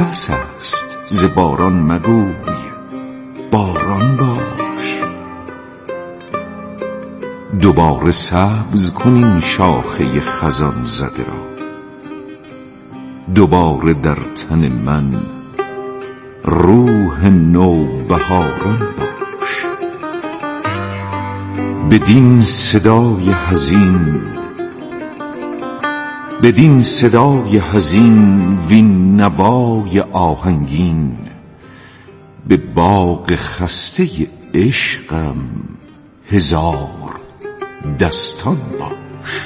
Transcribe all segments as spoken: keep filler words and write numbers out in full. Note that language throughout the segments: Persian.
بس است ز باران مگوی باران باش. دوباره سبز کن این شاخه خزان زده را، دوباره در تن من روح نو بهاران باش. بدین صدای حزین بدین صدای حزین وین نوای آهنگین، به باغ خسته عشقم هزار دستان باش.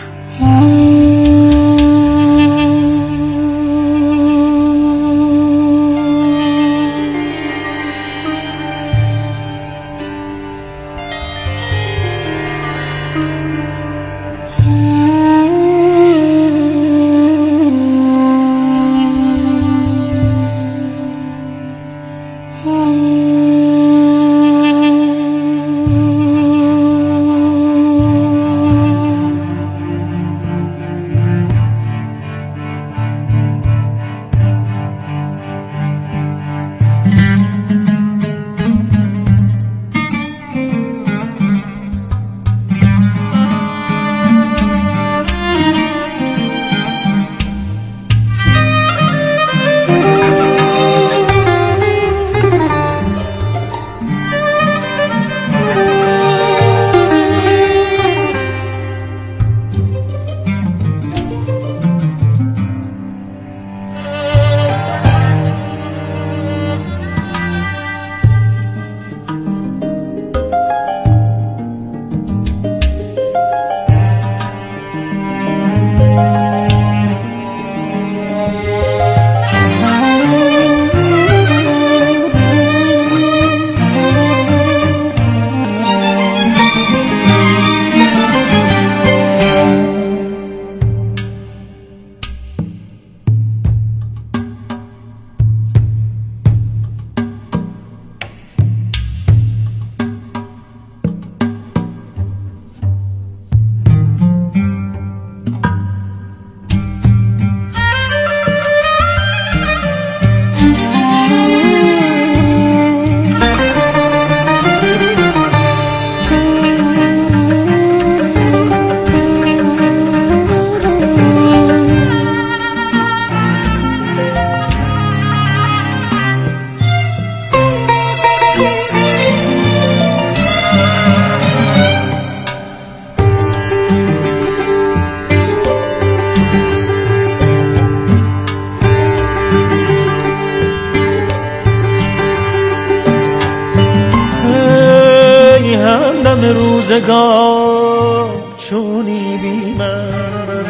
روزگار چونی بی من،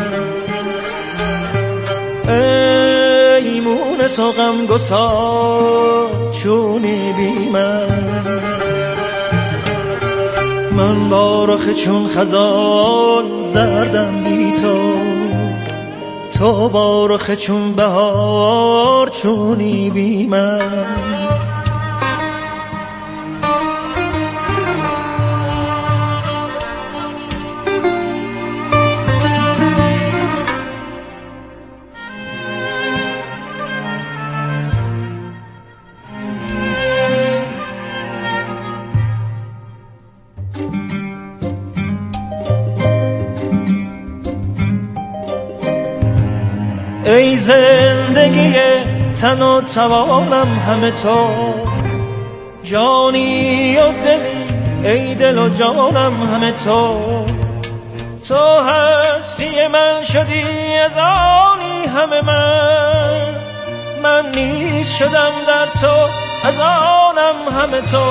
ای مونس و غمگسار چونی بی من. من با رخ چون خزان زردم بی تو، تو با رخ چون بهار چونی بی من. ای زندگی تن و توانم همه تو، جانی و دلی ای دل و جانم همه تو. تو هستی من شدی از آنی همه من، من نیز شدم در تو از آنم همه تو.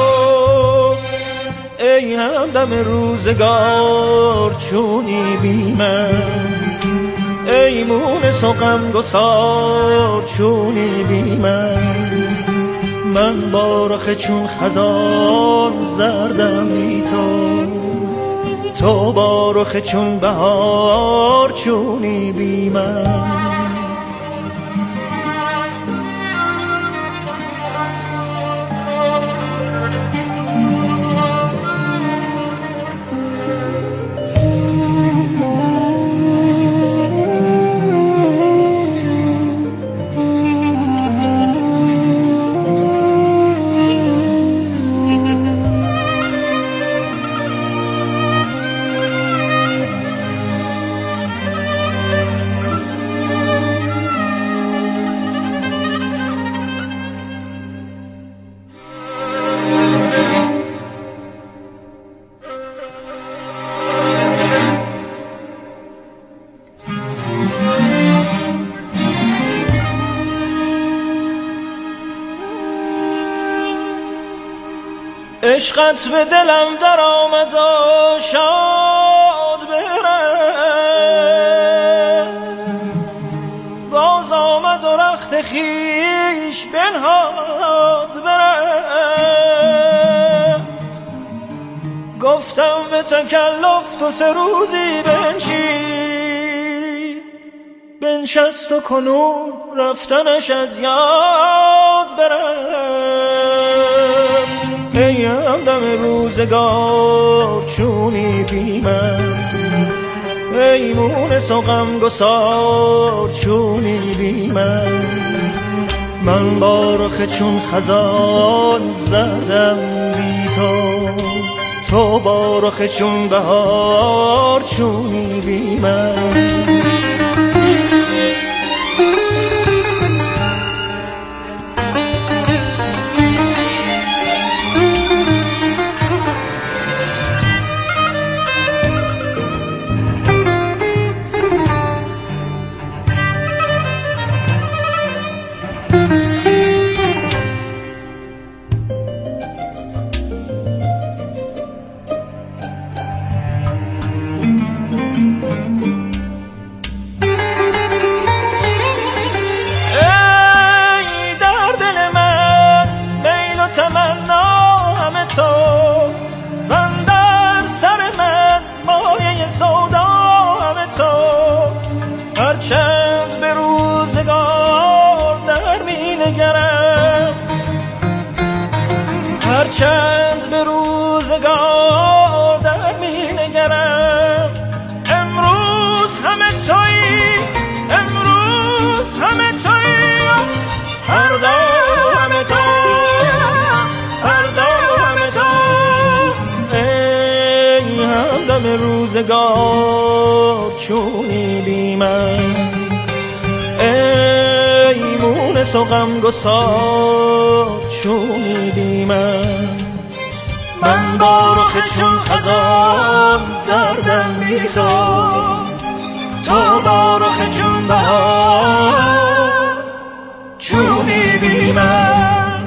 ای همدم روزگار چونی بی من، ای مونس و غمگسار چونی بی من. من با رخ چون خزان زردم بی تو، تو با رخ چون بهار چونی بی من. عشقت به دلم در آمد و شاد برفت، باز آمد و رخت خیش بنهاد برفت. گفتم به تکلف تو سه روزی بنشین، بنشست و کنون رفتنش از یاد برفت. ای همدم روزگار چونی بی من، ای مونس و غمگسار چونی بی من. من با رخ چون خزان زردم بی تو، تو با رخ چون بهار چونی بی من. هرچند به روزگار در می نگرم، هرچند به روزگار در می نگرم. امروز همه تویی، امروز همه تویی، فردا همه تو، فردا همه تو. ای همدم روزگار چونی بی من، ای مونس و غمگسار چونی بی من. من با رخ چون خزان زردم بی تو، تو با رخ چون بهار چونی بی من.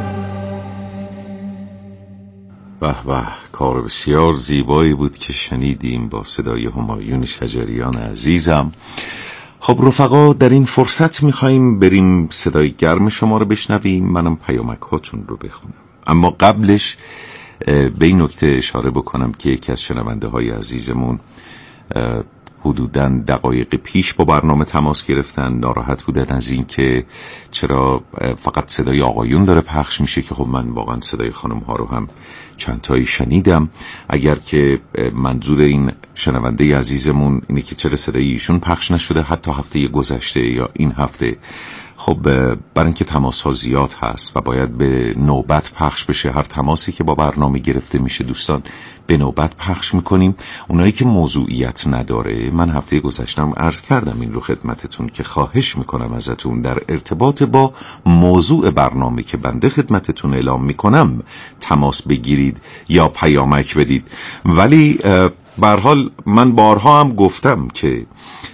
به به، کار بسیار زیبایی بود که شنیدیم با صدای همایون شجریان عزیزم. خب رفقا، در این فرصت میخواییم بریم صدای گرم شما رو بشنویم، منم پیامک هاتون رو بخونم. اما قبلش به این نکته اشاره بکنم که یکی از شنونده های عزیزمون حدوداً دقایق پیش با برنامه تماس گرفتن، ناراحت بودن از این که چرا فقط صدای آقایون داره پخش میشه، که خب من واقعا صدای خانم ها رو هم چند تایی شنیدم. اگر که منظور این شنونده عزیزمون اینه که چرا صدای ایشون پخش نشده حتی هفته گذشته یا این هفته، خب برای اینکه تماس ها زیاد هست و باید به نوبت پخش بشه، هر تماسی که با برنامه گرفته میشه دوستان به نوبت پخش میکنیم. اونایی که موضوعیت نداره، من هفته گذشتم عرض کردم این رو خدمتتون که خواهش میکنم ازتون در ارتباط با موضوع برنامه که بنده خدمتتون اعلام میکنم تماس بگیرید یا پیامک بدید. ولی به هر حال من بارها هم گفتم که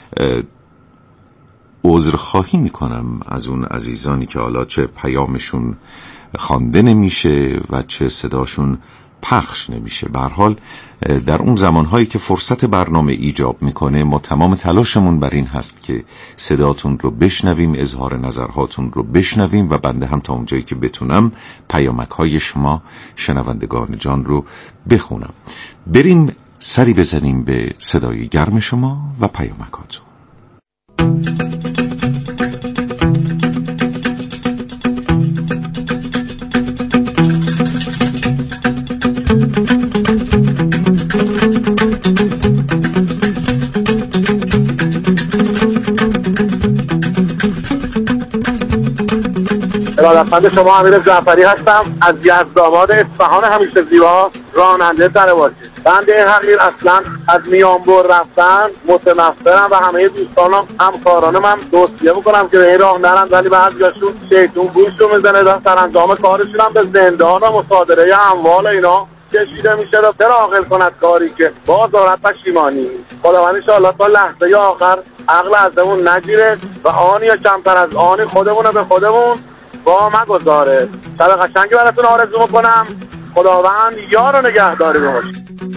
عذرخواهی میکنم از اون عزیزانی که حالا چه پیامشون خوانده نمیشه و چه صداشون پخش نمیشه. به هر حال در اون زمانهایی که فرصت برنامه ایجاب میکنه ما تمام تلاشمون بر این هست که صداتون رو بشنویم، اظهار نظرهاتون رو بشنویم و بنده هم تا اونجایی که بتونم پیامک های شما شنوندگان جان رو بخونم. بریم سری بزنیم به صدای گرم شما و پیامکاتون. ارادتمند شما امیر جعفری هستم از یزدآباد اصفهان همیشه زیبا، راننده درواسی. بنده حقیر اصلا از میانبر رفتن متنفرم و همه دوستانم همکاران من توصیه میکنم که به این راه نرن، ولی بعضیاشون شیطون بوشو میزنه و سرانجام کارشون هم به زندان و مصادره اموال اینا کشیده میشه. و چرا عاقل کند کاری که باز دارد پشیمانی. خداوند انشاءالله تا لحظه آخر عقل ازمون نگیره و آنی یا کمتر از آنی خودمون به خودمون با مگذاره. شب قشنگی براتون آرزو میکنم. خداوند یار و نگهداری باشه.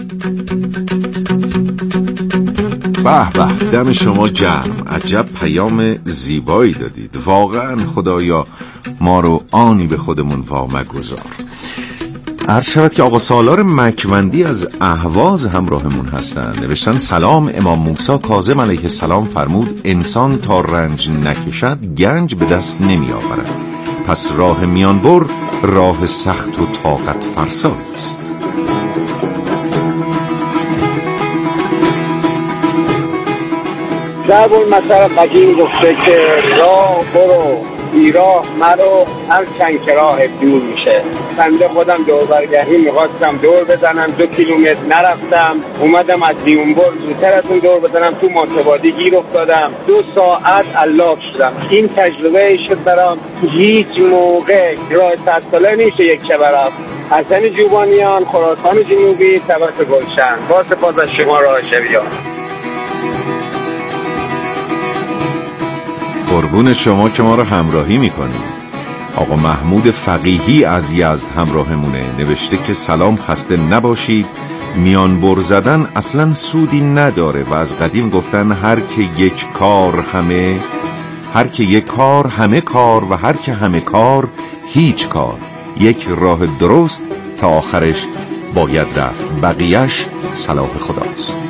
به به، دم شما گرم. عجب پیام زیبایی دادید. واقعا خدایا ما رو آنی به خودمون وامگذار. عرض شود که آقا سالار مکوندی از اهواز همراهمون هستند. نوشتن سلام، امام موسی کاظم علیه السلام فرمود انسان تا رنج نکشد گنج به دست نمی آورد، پس راه میانبر راه سخت و طاقت فرسا است. ضرب المثل قدیم گفته که راه برو بیراه مرو هر چند که راه دور میشه. بنده خودم دور برگردی میخواستم دور بزنم، دو کیلومتر نرفتم، اومدم از دیونبر زودتر از اون دور بزنم، تو ماتبادی گیر افتادم، دو ساعت علاق شدم. این تجربه شد برام هیچ موقع راه صد ساله نیست یک شب رفت. حسن جوبانیان، خراسان جنوبی، سبت گلشن. با سپاس از شما راه شویان. قربون شما که ما رو همراهی میکنید. آقا محمود فقیهی از یزد همراهمونه. نوشته که سلام، خسته نباشید. میانبر زدن اصلا سودی نداره و از قدیم گفتن هر که یک کار همه هر که یک کار همه کار و هر که همه کار هیچ کار. یک راه درست تا آخرش باید رفت، بقیهش صلاح خداست.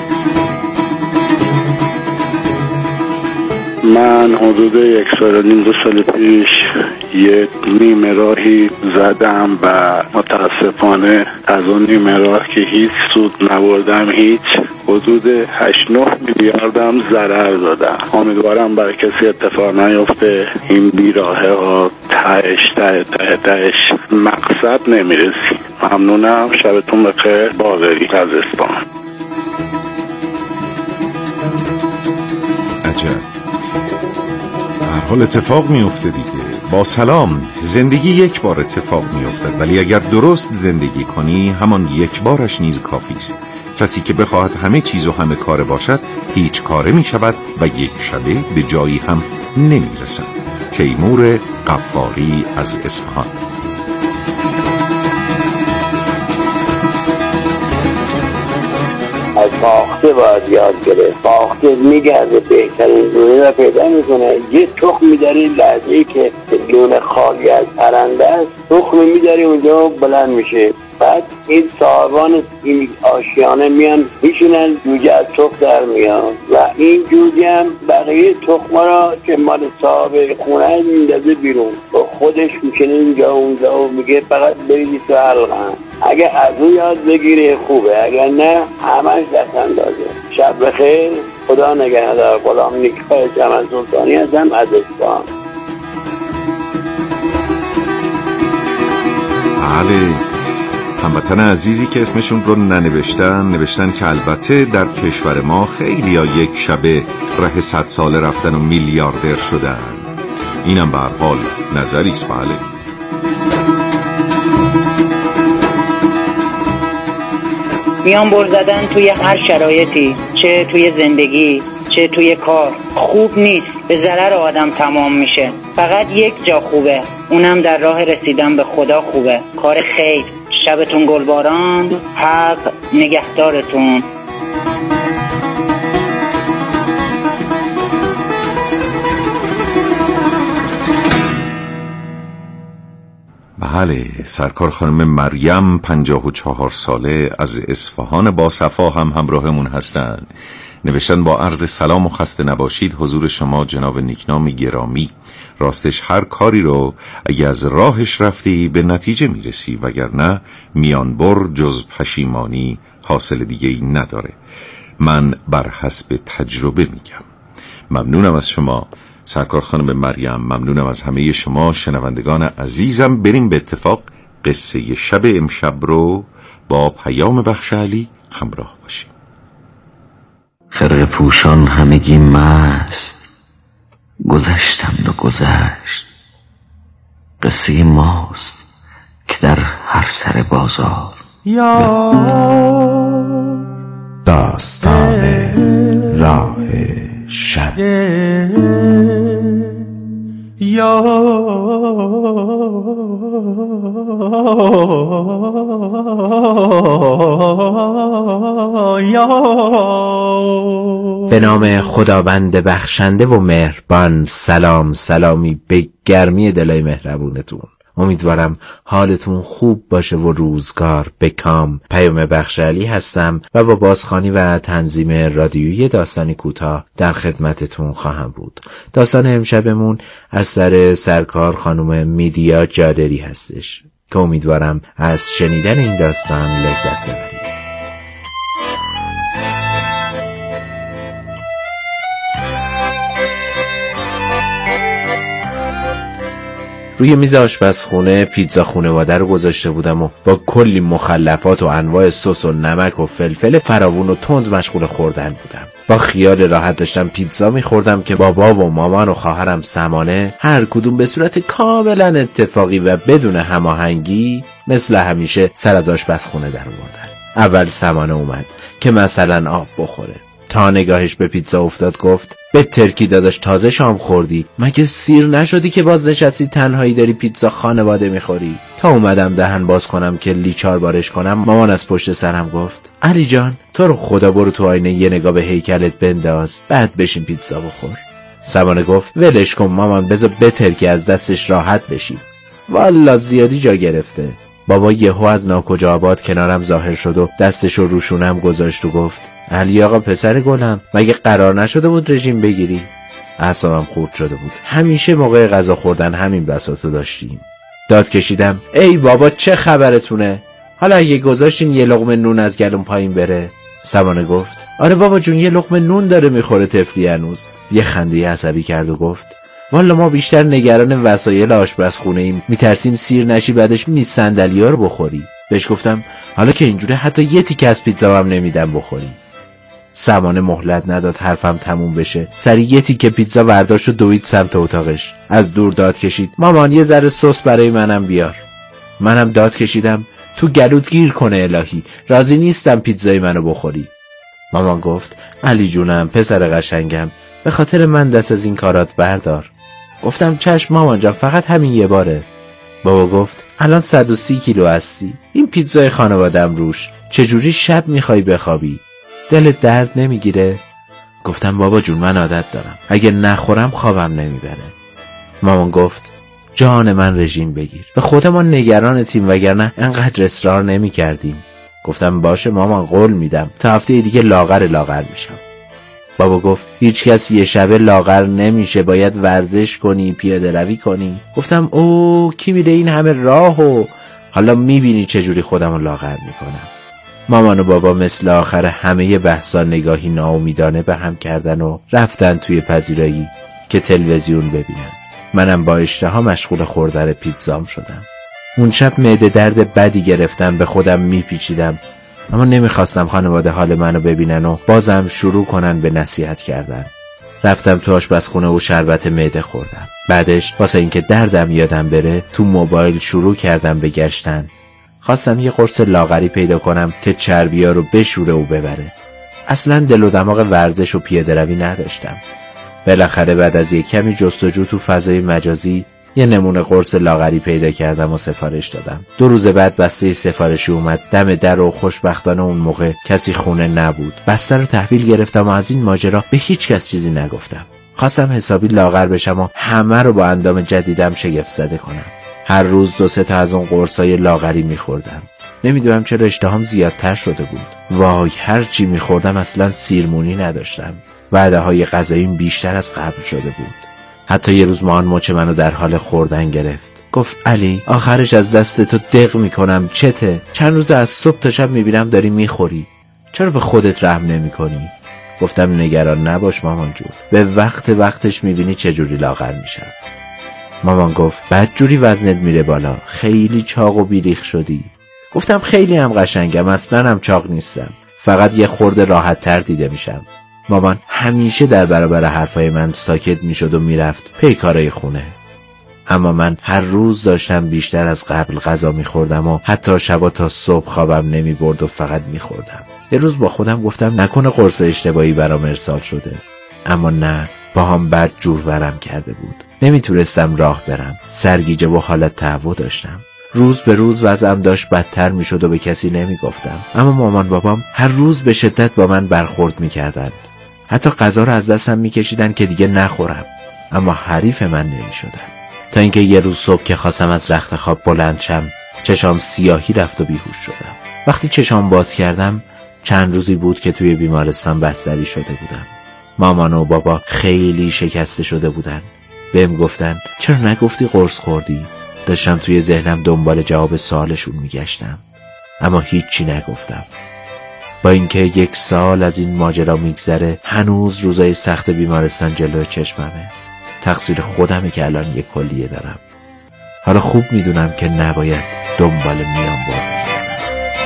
من حدود یک سال و نیم دو سال پیش یک نیمه راهی زدم و متاسفانه از اون نیمه راه که هیچ سود نبردم، هیچ، حدود هشت نه میلیاردم ضرر دادم. امیدوارم برای کسی اتفاق نیفته. این بیراهه ها تهش ته ته تهش مقصد نمیرسی. ممنونم، شبتون بخیر. باقری از اصفهان. عجب، هر حال اتفاق میفته دیگه. با سلام، زندگی یک بار اتفاق میافتد، ولی اگر درست زندگی کنی همان یک بارش نیز کافی است. کسی که بخواهد همه چیز و همه کاره باشد هیچ کاره می شود و یک شبه به جایی هم نمی رسد. تیمور قفاری از اصفهان. از باخته باید یاد گرفت. باخته میگرده بهترین دونه را پیدا میکنه. یه تخم میداری لحظه‌ای که دونه خالی از پرنده است، تخم میداری اونجا بلند میشه. بعد این صاحبان این آشیانه میان میشونن جوجه از تخم در میان و این جوجه هم بقیه تخم را که مال صاحب خونه میندازه بیرون و خودش میشنه اینجا اونجا و میگه فقط برید تو حلقه. اگه از اون یاد بگیره خوبه، اگر نه همش دست اندازه. شب بخیر، خدا نگهدار. غلام نیک‌خواه جمال سلطانی هستم از اصفهان. بله، هموطن عزیزی که اسمشون رو ننوشتن نوشتن که البته در کشور ما خیلی ها یک شبه ره صد ساله رفتن و میلیاردر شدن. اینم به هر حال نظریست. بله، میانبر زدن توی هر شرایطی، چه توی زندگی چه توی کار، خوب نیست، به ضرر آدم تمام میشه. فقط یک جا خوبه، اونم در راه رسیدن به خدا خوبه. کار خیر. شبتون گلباران. حق نگهدارتون. بله، سرکار خانم مریم پنجاه و چهار ساله از اصفهان با صفا هم همراهمون هستن. نوشتن با عرض سلام و خسته نباشید حضور شما جناب نیکنام گرامی. راستش هر کاری رو اگه از راهش رفتی به نتیجه میرسی، وگرنه میانبر جز پشیمانی حاصل دیگه ای نداره. من بر حسب تجربه میگم. ممنونم از شما سرکار خانم مریم، ممنونم از همه شما شنوندگان عزیزم. بریم به اتفاق قصه شب امشب رو با پیام بخش علی همراه باشیم. خرقه پوشان همگی مست، گذشتند و گذشت. قصه ماست که در هر سر بازار. یا داستان راه شب. یا به نام خداوند بخشنده و مهربان. سلام سلامی به گرمی دلای مهربونتون. امیدوارم حالتون خوب باشه و روزگار به کام. پیام بخشعلی هستم و با بازخوانی و تنظیم رادیویی داستانی کوتاه در خدمتتون خواهم بود. داستان امشبمون از سر سرکار خانم میدیا جادری هستش که امیدوارم از شنیدن این داستان لذت ببرید. روی میز آشپزخونه پیتزا خانواده رو گذاشته بودم و با کلی مخلفات و انواع سس و نمک و فلفل فراوون و تند مشغول خوردن بودم. با خیال راحت داشتم پیتزا میخوردم که بابا و مامان و خواهرم سمانه هر کدوم به صورت کاملا اتفاقی و بدون هماهنگی مثل همیشه سر از آشپزخونه در آوردن. اول سمانه اومد که مثلا آب بخوره. تا نگاهش به پیتزا افتاد گفت به ترکی داداش تازه شام خوردی؟ مگه سیر نشدی که باز نشستی تنهایی داری پیتزا خانواده میخوری؟ تا اومدم دهن باز کنم که لیچار بارش کنم مامان از پشت سرم گفت علی جان تو رو خدا برو تو آینه یه نگاه به هیکلت بنداز بعد بشین پیتزا بخور. سمانه گفت ولش کن مامان بذار به ترکی از دستش راحت بشیم. والا زیادی جا گرفته. بابا یهو از ناکجا آباد کنارم ظاهر شد و دستشو روشونم گذاشت و گفت علی آقا پسر گلم مگه قرار نشده بود رژیم بگیری؟ اعصابم خورد شده بود. همیشه موقع غذا خوردن همین بساطو داشتیم. داد کشیدم ای بابا چه خبرتونه؟ حالا اگه گذاشتین یه لقمه نون از گلوم پایین بره؟ سمانه گفت آره بابا جون یه لقمه نون داره میخوره طفلی هنوز. یه خنده عصبی کرد و گفت والا ما بیشتر نگران وسایل آشپزخونه ایم، میترسیم سیر نشی بعدش میز صندلی‌ها رو بخوری. بهش گفتم حالا که اینجوره حتی یه تیکه از پیتزا هم نمیدم بخوری. سمانه مهلت نداد حرفم تموم بشه. سری یه تیکه پیتزا ورداشت و دوید سمت اتاقش. از دور داد کشید مامان یه ذره سس برای منم بیار. منم داد کشیدم تو گلوت گیر کنه الهی، راضی نیستم پیتزای منو بخوری. مامان گفت علی جونم پسر قشنگم به خاطر من دست از این کارات بردار. گفتم چشم مامان جان فقط همین یه باره. بابا گفت الان صد و سی کیلو هستی، این پیتزای خانوادم روش، چجوری شب میخوای بخوابی؟ دلت درد نمیگیره؟ گفتم بابا جون من عادت دارم، اگه نخورم خوابم نمیبره. مامان گفت جان من رژیم بگیر، به خودمان نگرانتیم وگرنه انقدر اصرار نمی کردیم. گفتم باشه مامان قول میدم تا هفته دیگه لاغر لاغر میشم. بابا گفت هیچ کس یه شبه لاغر نمیشه، باید ورزش کنی پیاده روی کنی. گفتم او کی میره این همه راهو؟ حالا میبینی چجوری خودمو لاغر میکنم. مامان و بابا مثل آخر همه بحثا نگاهی ناامیدانه به هم کردن و رفتن توی پذیرایی که تلویزیون ببینن. منم با اشتها مشغول خوردن پیتزام شدم. اون شب معده درد بدی گرفتم، به خودم میپیچیدم اما نمیخواستم خانواده حال منو ببینن و بازم شروع کنن به نصیحت کردن. رفتم تو آشپزخونه و شربت معده خوردم. بعدش واسه اینکه دردم یادم بره تو موبایل شروع کردم به گشتن. خواستم یه قرص لاغری پیدا کنم که چربیا رو بشوره و ببره. اصلا دل و دماغ ورزش و پیاده روی نداشتم. بالاخره بعد از یک کمی جستجو تو فضای مجازی یه نمونه قرص لاغری پیدا کردم و سفارش دادم. دو روز بعد بسته سفارشی اومد دم در و خوشبختانه اون موقع کسی خونه نبود. بسته رو تحویل گرفتم و از این ماجرا به هیچ کس چیزی نگفتم. خواستم حسابی لاغر بشم و همه رو با اندام جدیدم شگفت زده کنم. هر روز دو سه تا از اون قرصای لاغری میخوردم. نمیدونم چرا اشتهام زیادتر شده بود. وای هر چی میخوردم اصلا سیرمونی نداشتم. وعده های غذاییم بیشتر از قبل شده بود. حتی یه روز مامان مچ منو در حال خوردن گرفت. گفت علی آخرش از دست تو دق میکنم چته؟ چند روز از صبح تا شب میبینم داری میخوری، چرا به خودت رحم نمی کنی؟ گفتم نگران نباش مامان جون، به وقت وقتش میبینی چجوری لاغر میشم. مامان گفت بدجوری وزنت میره بالا، خیلی چاق و بیریخ شدی. گفتم خیلی هم قشنگم، اصلا هم چاق نیستم، فقط یه خورده راحت تر دیده میشم. مامان همیشه در برابر حرفای من ساکت میشد و میرفت پی کارای خونه. اما من هر روز داشتم بیشتر از قبل غذا میخوردم و حتی شبا تا صبح خوابم نمیبرد و فقط میخوردم. یه روز با خودم گفتم نکنه قرص اشتباهی برام ارسال شده. اما نه، با هم بد جور ورم کرده بود. نمیتونستم راه برم، سرگیجه و حالت تهوع داشتم. روز به روز وضعم داشت بدتر میشد و به کسی نمیگفتم. اما مامان بابام هر روز به شدت با من برخورد میکردن. حتی غذا رو از دستم میکشیدن که دیگه نخورم، اما حریف من نمیشدم. تا اینکه یه روز صبح که خواستم از رخت خواب بلند شم، چشام سیاهی رفت و بیهوش شدم. وقتی چشام باز کردم چند روزی بود که توی بیمارستان بستری شده بودم. مامان و بابا خیلی شکسته شده بودن. بهم گفتن چرا نگفتی قرص خوردی؟ داشتم توی ذهنم دنبال جواب سوالشون میگشتم، اما هیچی نگفتم. با اینکه یک سال از این ماجرا میگذره، هنوز روزای سخت بیمارستان جلوی چشممه. تقصیر خودمه که الان یک کلیه دارم. حالا خوب میدونم که نباید دنبال میانبر میگردم.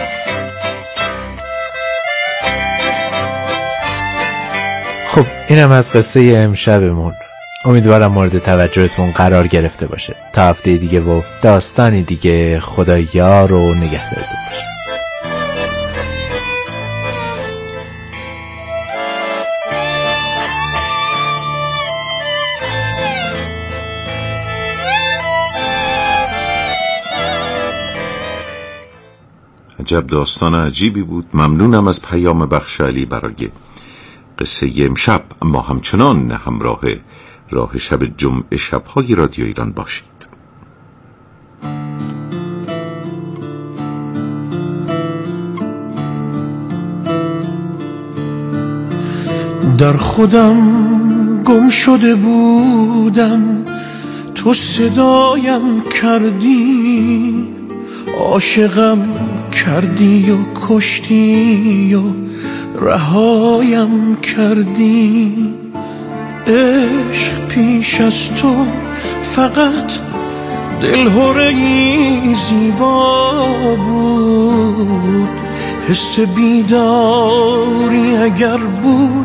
خب اینم از قصه امشبمون. امیدوارم مورد توجهتون قرار گرفته باشه. تا هفته دیگه و داستانی دیگه. خدا یار و نگهدارتون باشه. عجب داستان عجیبی بود. ممنونم از پیام بخش علی برای قصه امشب. اما همچنان همراه راه شب جمعه شب‌های رادیو ایران باشید. در خودم گم شده بودم، تو صدایم کردی، عاشقم کردی و کشتی و رهایم کردی. عشق پیش از تو فقط دلهره‌ای زیبا بود، حس بیداری اگر بود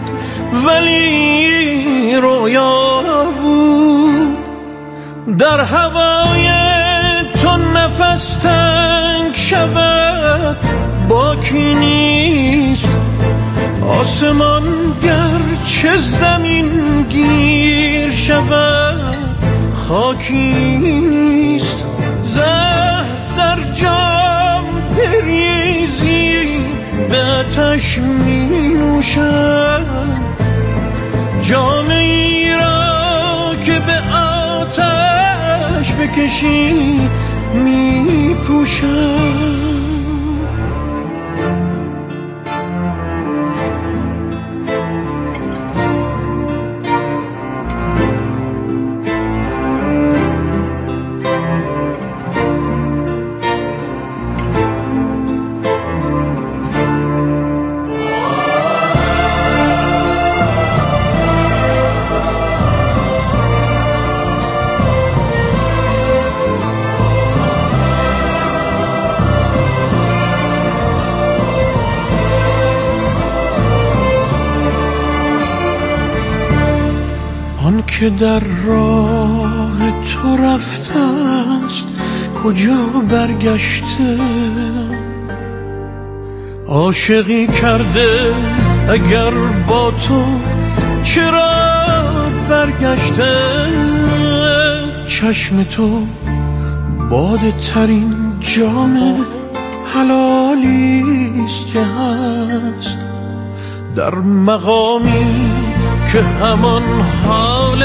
ولی رویا بود. در هوای تو نفس تنگ شود باکی نیست، آسمان گرچه زمین گیر شود خاکی نیست. زهر در جام بریزی به آتش می نوشد، جام ای را که به آتش بکشی می پوشد. آن که در راه تو رفته است کجا برگشته، عاشقی کرده اگر با تو چرا برگشته. چشم تو باده ترین جام حلالیست که هست، در مقامی که همان حال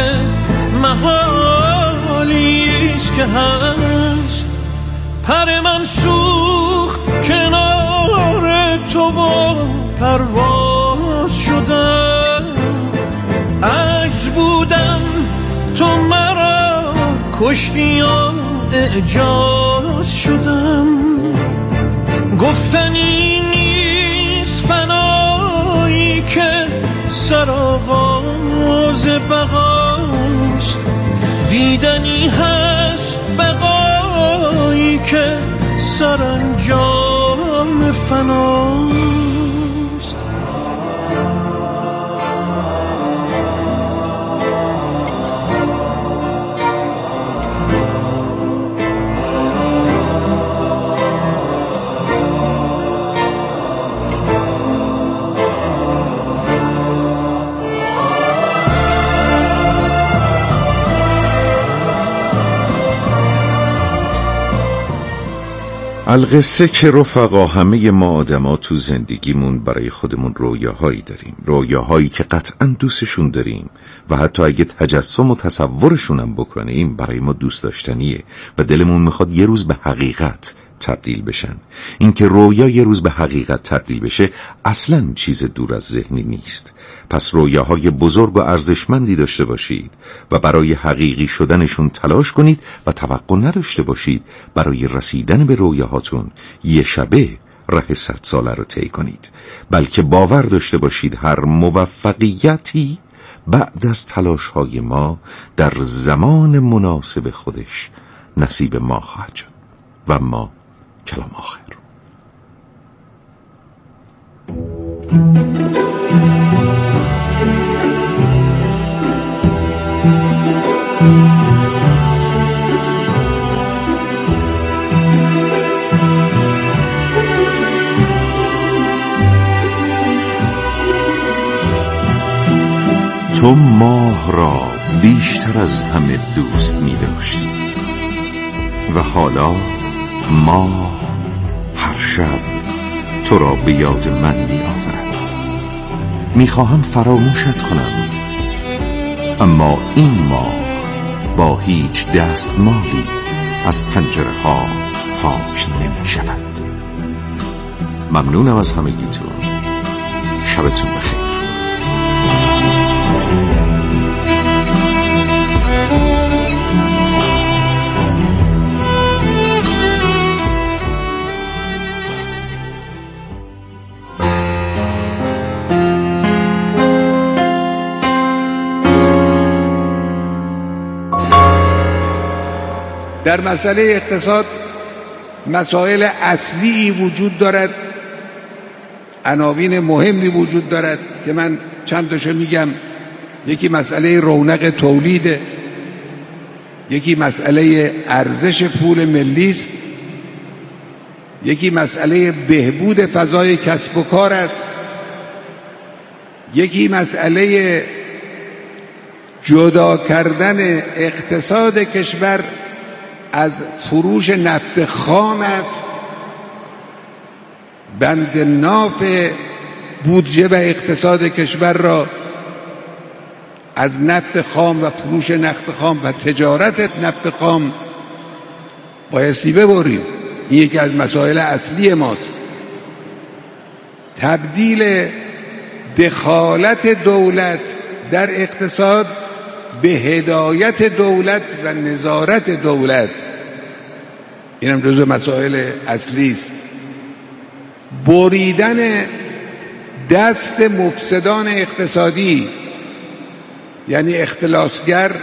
محالیست که هست. پر من سوخت کنار تو و پرواز شدم، عجز بودم تو مرا کشتی و اعجاز شدم. گفتنی نیست فنایی که سرآغاز بقاست، دیدنی هست بقایی که سرانجام فناست. القصه که رفقا همه ما آدما تو زندگیمون برای خودمون رویاهایی داریم، رویاهایی که قطعا دوستشون داریم و حتی اگه تجسم و تصورشونم بکنیم برای ما دوست داشتنیه و دلمون میخواد یه روز به حقیقت تبدیل بشن. اینکه رویا یه روز به حقیقت تبدیل بشه اصلاً چیز دور از ذهنی نیست. پس رویاهای بزرگ و ارزشمندی داشته باشید و برای حقیقی شدنشون تلاش کنید و توقع نداشته باشید برای رسیدن به رویاهاتون یه شبه راه صد ساله رو طی کنید، بلکه باور داشته باشید هر موفقیتی بعد از تلاش‌های ما در زمان مناسب خودش نصیب ما خواهد شد. و ما کلام آخر. تو ماه را بیشتر از همه دوست می داشتی و حالا ماه هر شب تو را به یاد من می آورد. می خواهم فراموشت کنم، اما این ماه با هیچ دستمالی از پنجره ها پاک نمی شود. ممنونم از همگیتون. شبتون بخیر. در مسئله اقتصاد مسائل اصلی وجود دارد، عناوین مهمی وجود دارد که من چند تاشو میگم. یکی مسئله رونق تولید، یکی مسئله ارزش پول ملی است، یکی مسئله بهبود فضای کسب و کار است، یکی مسئله جدا کردن اقتصاد کشور از فروش نفت خام است. بند ناف بودجه و اقتصاد کشور را از نفت خام و فروش نفت خام و تجارت نفت خام بایستی ببریم. این یکی از مسائل اصلی ماست. تبدیل دخالت دولت در اقتصاد به هدایت دولت و نظارت دولت، این هم جزو مسائل اصلی است. بریدن دست مفسدان اقتصادی، یعنی اختلاسگر،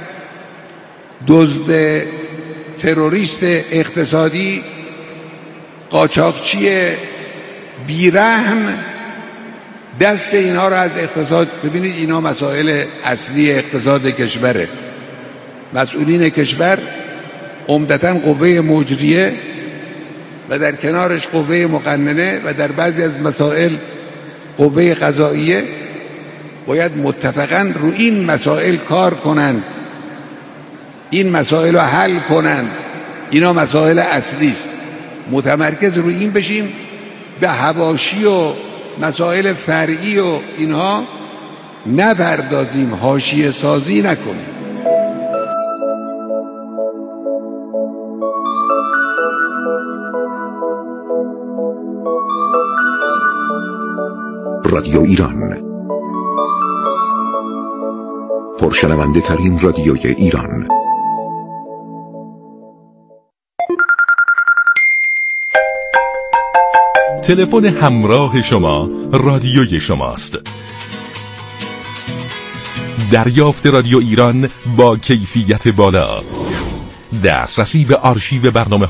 دزد، تروریست اقتصادی، قاچاقچی بیرحم، دست اینها را از اقتصاد. ببینید اینا مسائل اصلی اقتصاد کشوره. مسئولین کشور عمدتاً قوه مجریه و در کنارش قوه مقننه و در بعضی از مسائل قوه قضاییه باید متفقاً رو این مسائل کار کنند، این مسائل رو حل کنند. اینا مسائل اصلی است. متمرکز رو این بشیم، به حواشی و مسائل فرعی و اینها نپردازیم، حاشیه سازی نکنیم. رادیو ایران، پرشنونده ترین رادیوی ایران. تلفن همراه شما رادیوی شماست. دریافت رادیو ایران با کیفیت بالا، دسترسی به آرشیو برنامه